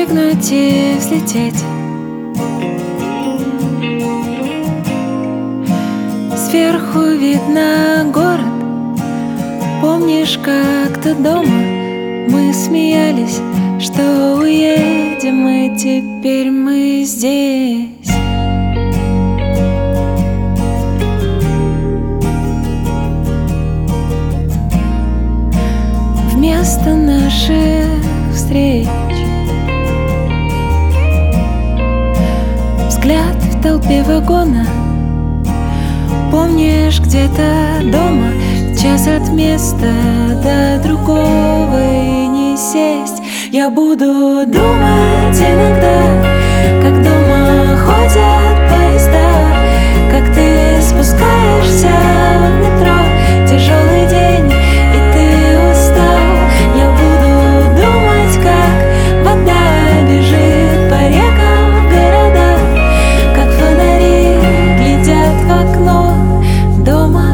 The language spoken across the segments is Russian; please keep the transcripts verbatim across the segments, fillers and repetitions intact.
прыгнуть и взлететь. Сверху видно город. Помнишь, как-то дома мы смеялись, что уедем, и теперь мы здесь. Вместо наших встреч взгляд в толпе вагона. Помнишь, где-то дома час от места до другого и не сесть. Я буду думать иногда, как дома ходят поезда, как ты спускаешься в метро, тяжелый день, и ты устал. Я буду думать, как вода бежит по рекам в городах, как фонари глядят в окно дома.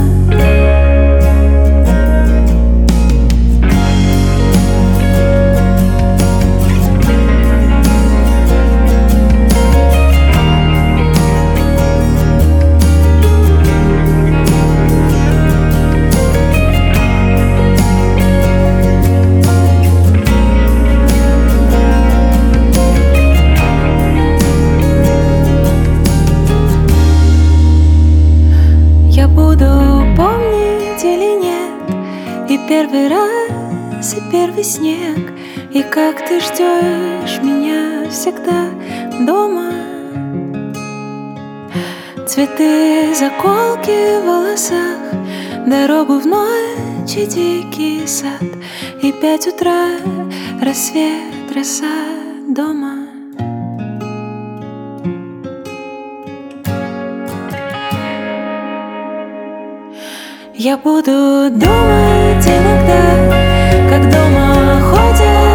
Я буду помнить или нет и первый раз, и первый снег, и как ты ждешь меня всегда дома. Цветы, заколки в волосах, дорогу в ночь и дикий сад, и пять утра, рассвет, роса дома. Я буду думать иногда, как дома ходят